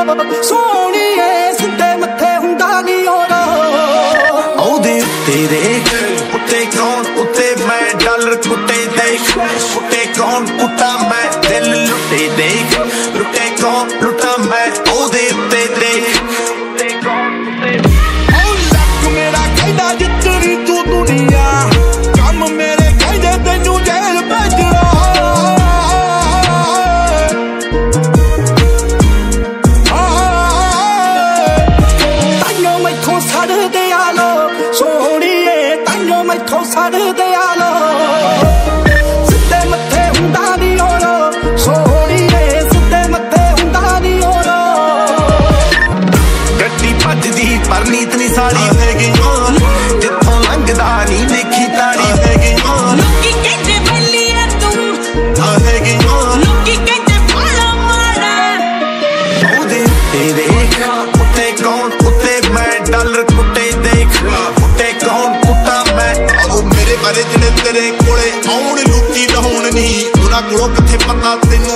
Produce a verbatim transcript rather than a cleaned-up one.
ਸੋਹਣੀਏ ਸਿੱਧੇ ਮੱਥੇ ਹੁੰਦਾ ਨੀ ਓਰਾ ਉਹਦੇ ਉੱਤੇ ਦੇਖ ਉੱਤੇ ਕੌਣ ਉੱਤੇ ਮੈਂ ਡਾਲਰ ਕੁੱਟੇ ਦੇਖ ਕੁੱਟੇ ਕੌਣ ਕੁੱਟਾਂ ਮੈਂ ਦਿਲ ਲੁੱਟੇ ਦੇਖ ਲੁੱਟੇ ਕੌਣ ਲੁੱਟਾਂ ਮੈਂ ਉਹਦੇ ਉੱਤੇ ਦੇਖ ਉੱਤੇ ਕੌਣ ਉੱਤੇ ਉਹ ਲੱਕ ਮੇਰਾ ਕਹਿੰਦਾ ਜਿੱਤਣੀ ਤੂੰ ਦੁਨੀਆ ਕੰਮ ਮੇਰੇ ਕਹਿੰਦੇ ਤੈਨੂੰ ਜੇਲ੍ਹ ਭੇਜਣਾ ਤਾਈਓ ਮੈਥੋਂ ਸੜਦੇ ਆ ਲੋ ਸੋਹਣੀਏ ਤਾਈਓ ਮੈਥੋਂ ਸੜਦੇ ਆ ਲੋ ਸਿੱਧੇ ਮੱਥੇ ਹੁੰਦਾ ਨੀ ਓਰਾ ਸੋਹਣੀਏ ਸਿੱਧੇ ਮੱਥੇ ਹੁੰਦਾ ਨੀ ਓਰਾ ਗੱਡੀ ਭੱਜਦੀ ਪਰ ਨੀਤ ਨੀ ਸਾੜੀ ਹੈਗੀ ਜਿੱਥੋਂ ਲੰਘਦਾ ਨੀ ਦੇਖੀ ਤਾੜੀ ਹੈਗੀ ਲੋਕੀ ਕਹਿੰਦੇ ਬੱਲੀਆ ਤੂੰ ਆ ਹੈਗੀ ਲੋਕੀ ਕਹਿੰਦੇ ਫਾਲਾ ਮਾਰਾ ਉਹਦੇ ਉੱਤੇ ਦੇਖ ਉੱਤੇ ਕੌਣ ਉੱਤੇ ਮੈਂ ਡਾਲਰ ਕੁੱਟੇ ਦੇਖ ਉੱਤੇ ਕੌਣ ਕੁੱਟਾਂ ਮੈਂ ਉਹ ਮੇਰੇ ਬਾਰੇ ਜਿਹੜੇ ਤੇਰੇ ਕੋਲੇ ਆਉਣ ਲੁੱਟੀ ਲਹਾਉਣ ਨਹੀਂ ਉਹਨਾਂ ਕੋਲੋਂ ਕਿੱਥੇ ਪਤਾ ਤੈਨੂੰ